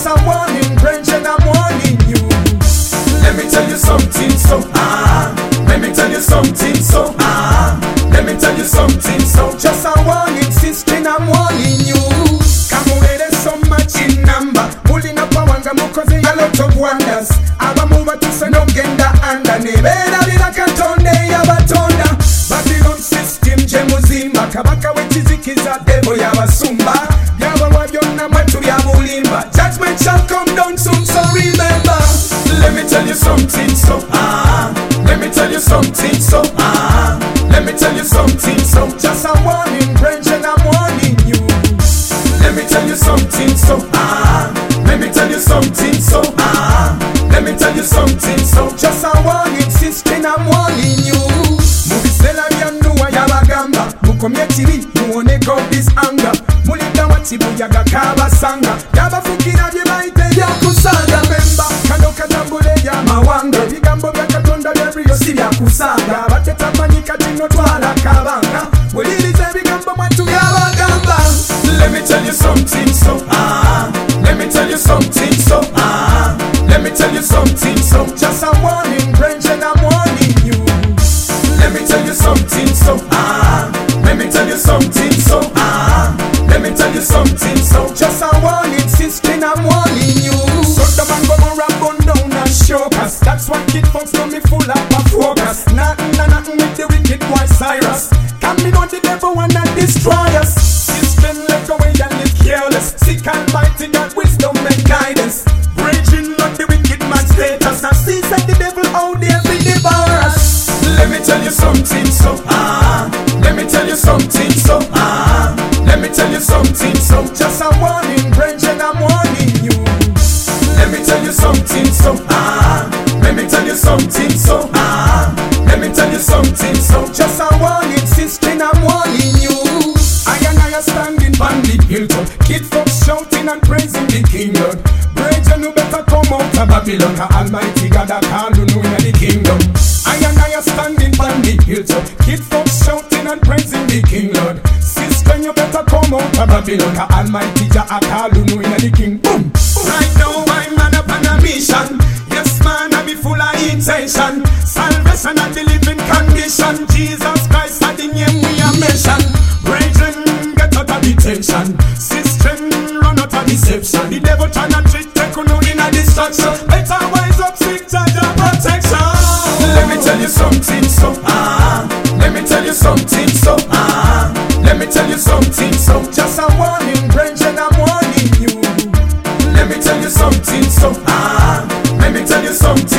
Just a warning, Brendan, I'm warning you. Let me tell you something, so let me tell you something, so let me tell you something, so just a warning, sister, I'm warning you. Come away, there's so much in number. Pulling up a wanga mukoze a lot of wonders. Aba move to say no genda anda. Nebera bila katonde yabatonda. Babylon system jemuzimba. Kabaka wechizikiza debo yabasumba. Yaba wabyonna mwetu yabulimba. Judgment shall come down soon, so remember. Let me tell you something, so let me tell you something, so let me tell you something, so just a warning, Brendan, I'm warning you. Let me tell you something, so let me tell you something, so let me tell you something, so just a warning, sister, I'm warning you. Mubisela byannuwa yabagamba mukomye kibi muwone God's anger. Mulinda watibuyaga kabasanga yabafukira bye bayite byakusanga. Memba kano katambule yamawanga ebigambo bya Katonda byebyo si byakusanga. Batetamanyi kati no twala kabanga weliriza ebigambo mwatu byabagamba. Let me tell you something, so let me tell you something, so let me tell you something, so just a warning, Brendan, I'm warning you. Let me tell you something, so let me tell you something, so let me tell you something, so just a warning, sister, I'm warning you. So the man go rap on down and show us. That's why kid folks know me full up of focus. Nothing with the wicked boy Cyrus. Can me know the devil wanna destroy us. Sister, let go away and live careless. Seek Almighty God wisdom and guidance. Raging on the wicked man's status. Now see that the devil out there be devour us. Let me tell you something, so let me tell you something, so let me tell you something, so just a warning, Brendan, I'm warning you. let me tell you something, so let me tell you something, so Just a warning, Brendan, I'm warning you. Let me tell you something, so let me tell you something, so let me tell you something, so just a warning, sister, I'm warning you. I standing on the hilltop. Kid folks shouting and praising the King Lord. Brethren, you better come out of Babylon. Almighty God, I call you in the kingdom. I standing on the hilltop. Kid folks shouting and praising the King Lord. Sister, you better come out of Babylon. Almighty God, I call you in the kingdom. Right now, I'm man up on a mission. Yes, man, I be full of intention. Salvation and the living condition. Jesus Christ, at the name we are mentioned. Brethren, get out of detention. System, run out of deception. The devil tryna trick, take on in a destruction. Better wise up, seek charge of protection. Let me tell you something, so let me tell you something, so let me tell you something, so just a warning, Brendan, I'm warning you. let me tell you something, so let me tell you something.